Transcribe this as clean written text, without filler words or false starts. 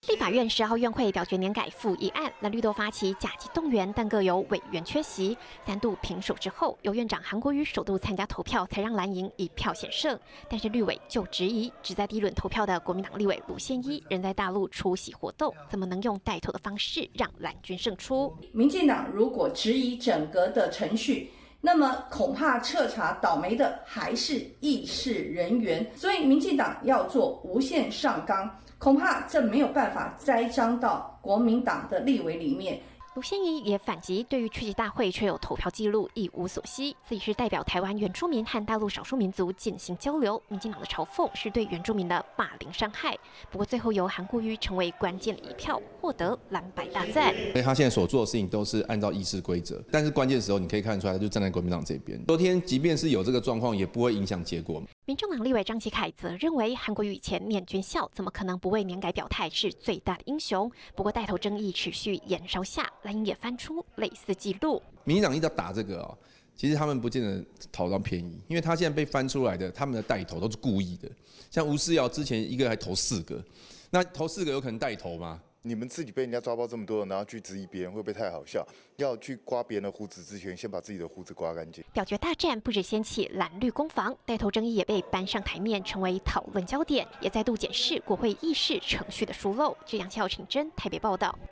立法院10号院会表决年改复议案，蓝绿都发起甲级动员，但各有委员缺席。3度平手之后，由院长韩国瑜首度参加投票，才让蓝营1票险胜。但是绿委就质疑，只在第一轮投票的国民党立委卢宪一仍在大陆出席活动，怎么能用带头的方式让蓝军胜出？ 民进党如果质疑整个的程序，那么恐怕彻查倒霉的还是议事人员，所以民进党要做无限上纲，恐怕这没有办法栽赃到国民党的立委里面。 卢宪一也反击，对于缺席大会却有投票记录，一无所悉，自己是代表台湾原住民和大陆少数民族进行交流。民进党的嘲讽是对原住民的霸凌伤害。不过最后由韩国瑜成为关键的1票，获得蓝白大赞。 所以他现在所做的事情都是按照议事规则，但是关键的时候你可以看得出来，他就站在国民党这边。昨天即便是有这个状况，也不会影响结果。 民众党立委张启凯则认为，韩国瑜以前念军校，怎么可能不为年改表态是最大的英雄？不过带头争议持续延烧下，蓝营也翻出类似记录。 民进党一直要打这个其实他们不见得讨到便宜，因为他现在被翻出来的，他们的带头都是故意的。像吴思瑶之前一个还投4个，那投4个有可能带头吗？ 你们自己被人家抓包这么多，然后去质疑别人，会不会太好笑？要去刮别人的胡子之前，先把自己的胡子刮干净。 表决大战不止掀起蓝绿攻防，带头争议也被搬上台面，成为讨论焦点，也再度检视国会议事程序的疏漏。这杨孝请真台北报道。